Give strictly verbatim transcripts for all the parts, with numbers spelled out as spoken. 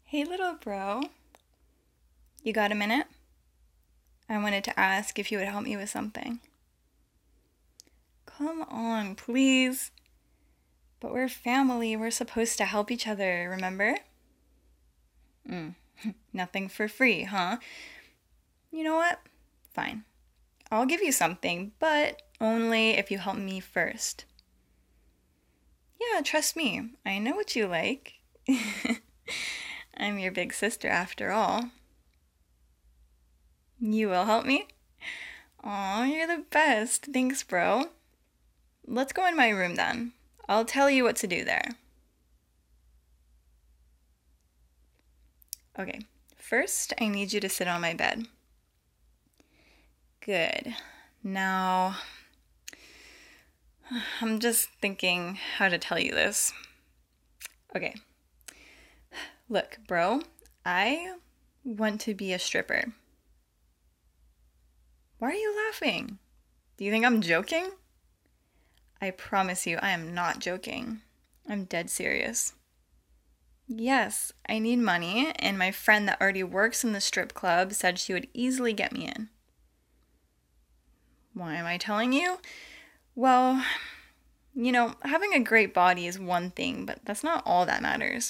Hey, little bro. You got a minute? I wanted to ask if you would help me with something. Come on, please. But we're family. We're supposed to help each other, remember? Mm. Nothing for free, huh? You know what? Fine. I'll give you something, but only if you help me first. Yeah, trust me. I know what you like. I'm your big sister after all. You will help me? Aw, you're the best. Thanks, bro. Let's go in my room then. I'll tell you what to do there. Okay, first I need you to sit on my bed. Good. Now, I'm just thinking how to tell you this. Okay. Look, bro, I want to be a stripper. Why are you laughing? Do you think I'm joking? I promise you, I am not joking. I'm dead serious. Yes, I need money, and my friend that already works in the strip club said she would easily get me in. Why am I telling you? Well, you know, having a great body is one thing, but that's not all that matters.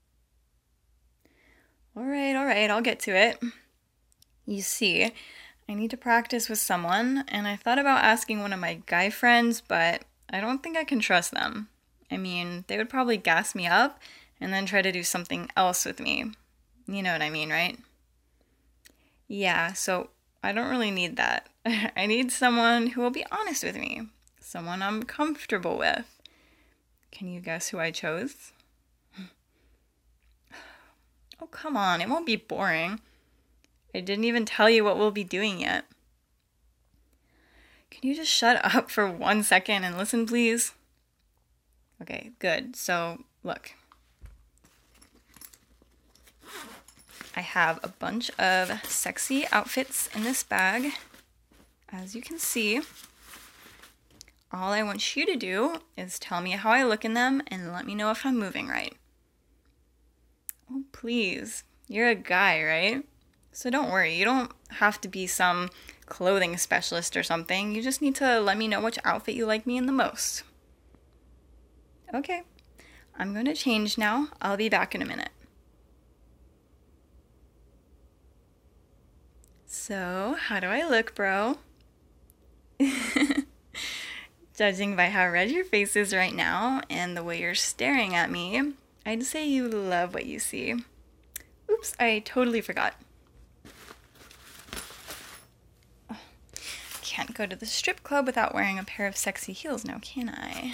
Alright, alright, I'll get to it. You see, I need to practice with someone, and I thought about asking one of my guy friends, but I don't think I can trust them. I mean, they would probably gas me up and then try to do something else with me. You know what I mean, right? Yeah, so I don't really need that. I need someone who will be honest with me, someone I'm comfortable with. Can you guess who I chose? Oh, come on, it won't be boring. I didn't even tell you what we'll be doing yet. Can you just shut up for one second and listen, please? Okay, good. So, look. I have a bunch of sexy outfits in this bag. As you can see, all I want you to do is tell me how I look in them and let me know if I'm moving right. Oh, please. You're a guy, right? So don't worry. You don't have to be some clothing specialist or something. You just need to let me know which outfit you like me in the most. Okay. I'm going to change now. I'll be back in a minute. So, how do I look, bro? Judging by how red your face is right now and the way you're staring at me, I'd say you love what you see. Oops, I totally forgot. Oh, can't go to the strip club without wearing a pair of sexy heels now, can I?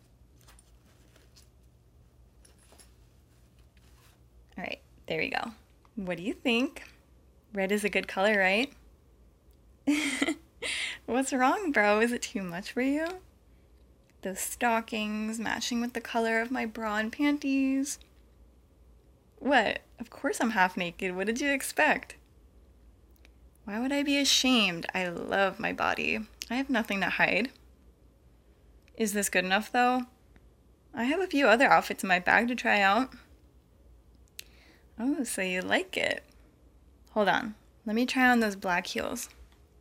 Alright, there we go. What do you think? Red is a good color, right? What's wrong, bro? Is it too much for you? Those stockings matching with the color of my bra and panties. What? Of course I'm half naked. What did you expect? Why would I be ashamed? I love my body. I have nothing to hide. Is this good enough, though? I have a few other outfits in my bag to try out. Oh, so you like it. Hold on. Let me try on those black heels.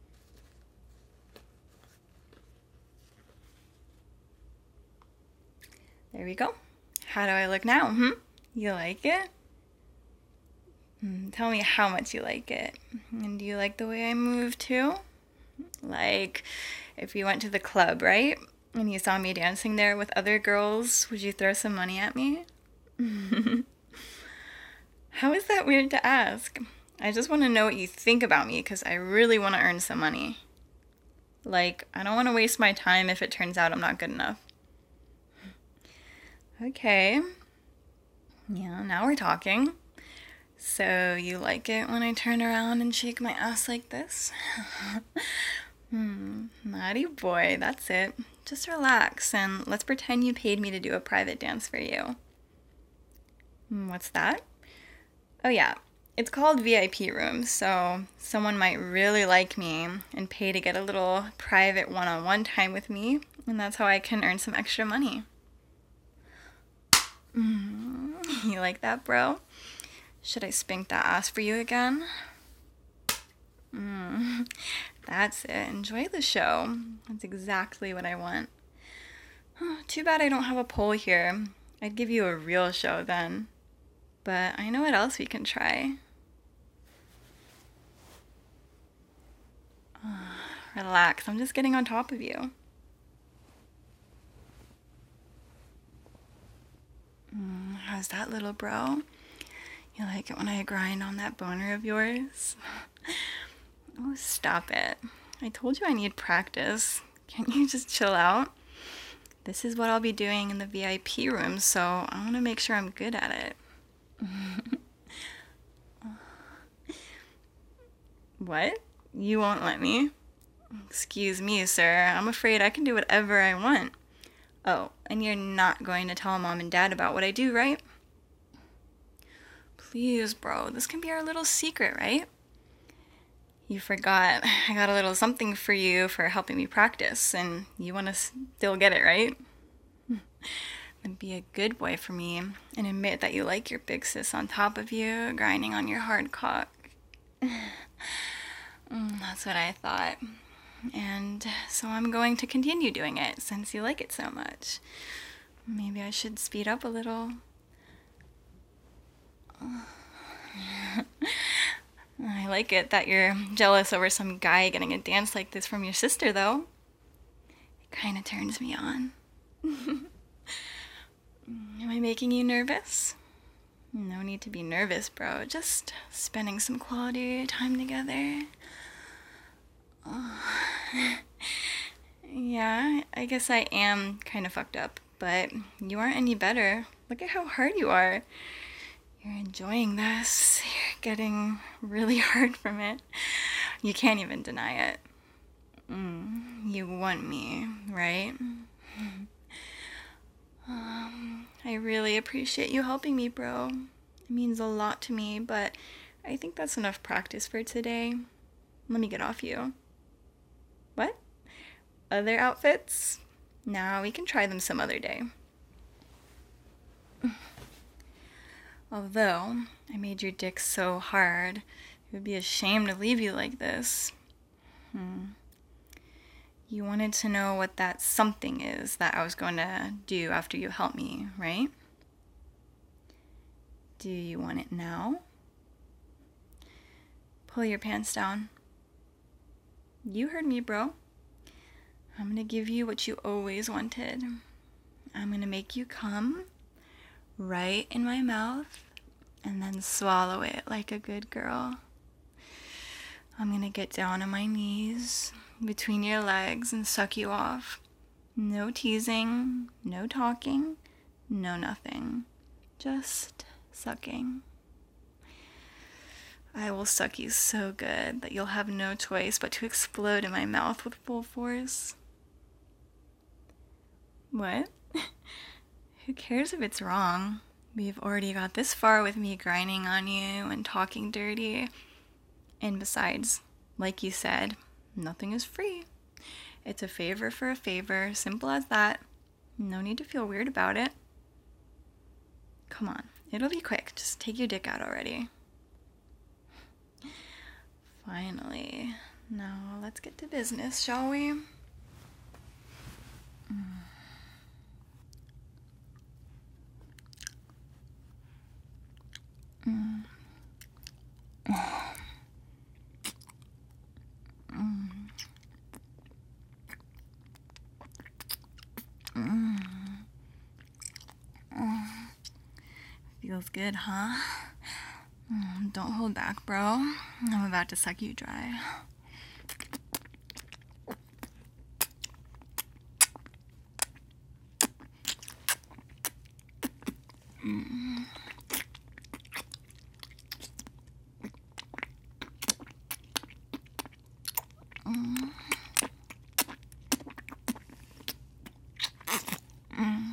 There we go. How do I look now? Hmm? You like it? Hmm, tell me how much you like it. And do you like the way I move too? Like, if you went to the club, right? And you saw me dancing there with other girls, would you throw some money at me? How is that weird to ask? I just want to know what you think about me because I really want to earn some money. Like, I don't want to waste my time if it turns out I'm not good enough. Okay. Yeah, now we're talking. So, you like it when I turn around and shake my ass like this? hmm, naughty boy, that's it. Just relax and let's pretend you paid me to do a private dance for you. What's that? Oh yeah, it's called V I P room, so someone might really like me and pay to get a little private one-on-one time with me, and that's how I can earn some extra money. Mm, you like that, bro? Should I spank that ass for you again? Mm, that's it. Enjoy the show. That's exactly what I want. Too bad I don't have a pole here. I'd give you a real show then. But I know what else we can try. Relax, I'm just getting on top of you. Mm, how's that, little bro? You like it when I grind on that boner of yours? Oh, stop it. I told you I need practice. Can't you just chill out? This is what I'll be doing in the V I P room, so I want to make sure I'm good at it. What? You won't let me? Excuse me, sir. I'm afraid I can do whatever I want. Oh, and you're not going to tell mom and dad about what I do, right? Please, bro. This can be our little secret, right? You forgot I got a little something for you for helping me practice, and you want to still get it, right? Then be a good boy for me and admit that you like your big sis on top of you, grinding on your hard cock. Mm, that's what I thought. And so I'm going to continue doing it since you like it so much. Maybe I should speed up a little. I like it that you're jealous over some guy getting a dance like this from your sister, though. It kind of turns me on. Am I making you nervous? No need to be nervous, bro. Just spending some quality time together. Oh. Yeah, I guess I am kind of fucked up, but you aren't any better. Look at how hard you are. You're enjoying this. You're getting really hard from it. You can't even deny it. Mm, you want me, right? Um, I really appreciate you helping me, bro. It means a lot to me, but I think that's enough practice for today. Let me get off you. What? Other outfits? Nah, we can try them some other day. Although, I made your dick so hard, it would be a shame to leave you like this. Hmm. You wanted to know what that something is that I was going to do after you help me, right? Do you want it now? Pull your pants down. You heard me, bro. I'm gonna give you what you always wanted. I'm gonna make you come right in my mouth and then swallow it like a good girl. I'm gonna get down on my knees between your legs and suck you off. No teasing, no talking, no nothing. Just sucking. I will suck you so good that you'll have no choice but to explode in my mouth with full force. What? Who cares if it's wrong? We've already got this far with me grinding on you and talking dirty. And besides, like you said, nothing is free. It's a favor for a favor, simple as that. No need to feel weird about it. Come on, it'll be quick. Just take your dick out already. Finally. Now let's get to business, shall we? Mm. Mm. Oh. Mm. Mm. Oh. Feels good, huh? Mm, don't hold back, bro. I'm about to suck you dry. Mm. Mm. Mm.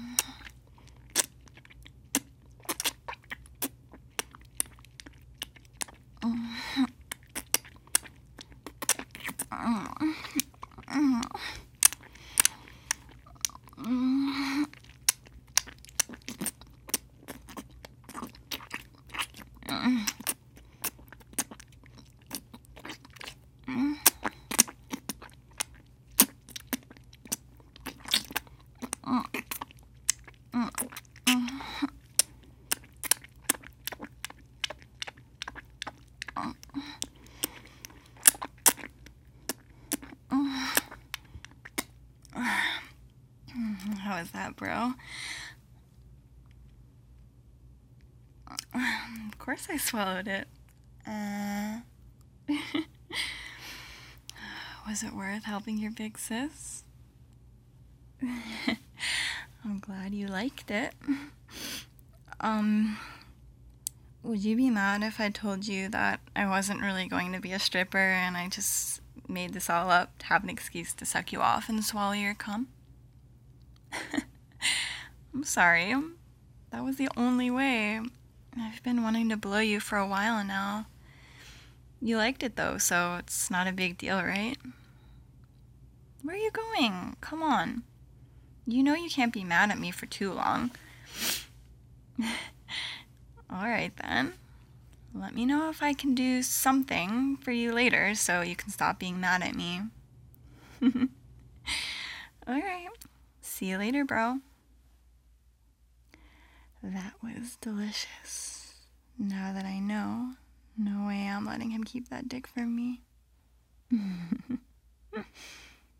How is that, bro? Of course I swallowed it. Uh, was it worth helping your big sis? I'm glad you liked it. Um, would you be mad if I told you that I wasn't really going to be a stripper and I just made this all up to have an excuse to suck you off and swallow your cum? I'm sorry. That was the only way. I've been wanting to blow you for a while now. You liked it though, so it's not a big deal, right? Where are you going? Come on. You know you can't be mad at me for too long. Alright then. Let me know if I can do something for you later so you can stop being mad at me. Alright. See you later, bro. That was delicious. Now that I know, no way I'm letting him keep that dick from me.